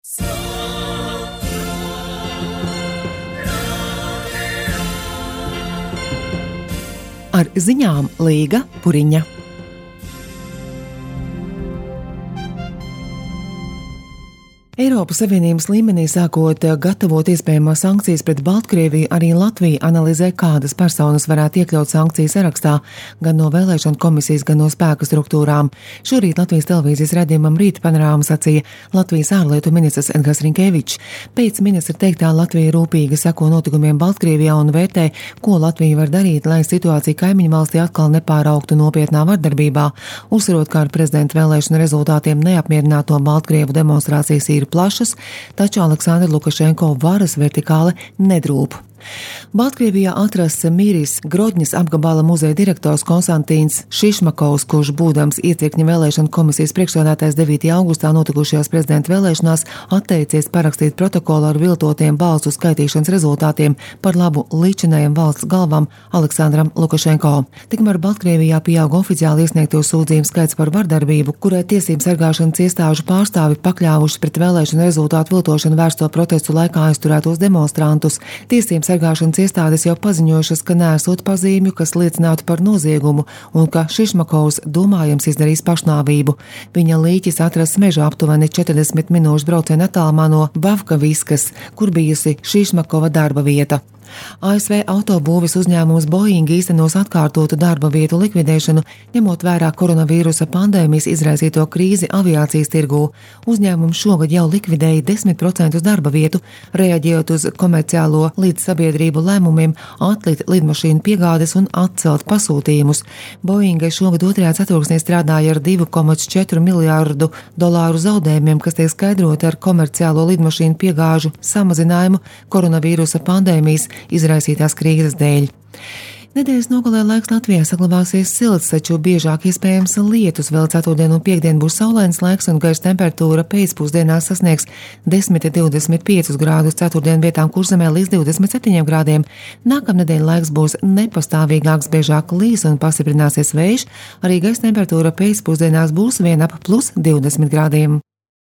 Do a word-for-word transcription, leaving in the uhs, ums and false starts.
Ar ziņām Līga Puriņa. Eiropas Savienības līmenī sākot gatavot iespējamās sankcijas pret Baltkrieviju, arī Latvija analizē, kādas personas varētu iekļaut sankciju sarakstā, gan no vēlēšanu komisijas, gan no spēku struktūrām. Šorīt Latvijas televīzijas raidījumam Rīta panorāma sacīja Latvijas ārlietu ministrs Edgars Rinkevičs. Pēc ministra teiktā Latvija rūpīgi seko notikumiem Baltkrievijā un vērtē, ko Latvija var darīt, lai situācija kaimiņu valstī atkal nepārauktu nopietnā vardarbībā. Uzsverot, kā ar prezidenta vēlēšanu rezultātiem neapmierināto Baltkrievu demonstrācijas ir plašas, taču Aleksandra Lukašenko varas vertikāle nedrūp. Baltkrievijā atrasts miris Grodņas apgabala muzeja direktors Konstantīns Šišmakovs, kurš būdams iecirkņa vēlēšanu komisijas priekšsēdētājs devītajā augustā notikušajās prezidenta vēlēšanās atteicies parakstīt protokolu ar viltotiem balsu skaitīšanas rezultātiem par labu līdzinējiem valsts galvam Aleksandram Lukašenko. Tikmēr Baltkrievijā pieauga oficiāli iesniegto sūdzījumu skaits par vardarbību, kurai tiesību sargāšanas iestāžu pārstāvi pakļāvuši pret vēlēšanu rezultātu viltošanu vērsto protestu laikā aizturētos demonstrantus. Tiesības sargāšanas iestādes jau paziņojušas, ka nesot pazīmju, kas liecinātu par noziegumu, un ka Šišmakovs domājams izdarīs pašnāvību. Viņa līķis atrasts mežā aptuveni četrdesmit minūšu brauciena attālumā no Bavkaviskas, kur bijusi Šišmakova darba vieta. A S V autobūves uzņēmums Boeing īstenos atkārtotu darba vietu likvidēšanu, ņemot vērā koronavīrusa pandēmijas izraisīto krīzi aviācijas tirgū. Uzņēmums šogad jau likvidēja desmit procentus darba vietu, reaģējot uz komerciālo līdzsabiedrību lēmumiem atlikt lidmašīnu piegādes un atcelt pasūtījumus. Boeing šogad otrajā ceturksnī strādāja ar divu komatu četru miljārdu dolāru zaudējumiem, kas tiek skaidroti ar komerciālo lidmašīnu piegāžu samazinājumu koronavīrusa pandēmijas izraisītās krīzes dēļ. Nedēļas nogalē laiks Latvijā saglabāsies silts, taču biežāk iespējams lietus. Vēl ceturtdien un piekdien būs saulains laiks un gaisa temperatūra pēcpusdienā sasniegs desmit līdz divdesmit piecus grādus, ceturtdien vietām Kurzemē līdz divdesmit septiņiem grādiem. Nākamnedēļ laiks būs nepastāvīgāks, biežāk līs un pastiprināsies vējš, arī gaisa temperatūra pēcpusdienās būs vien ap plus divdesmit grādiem.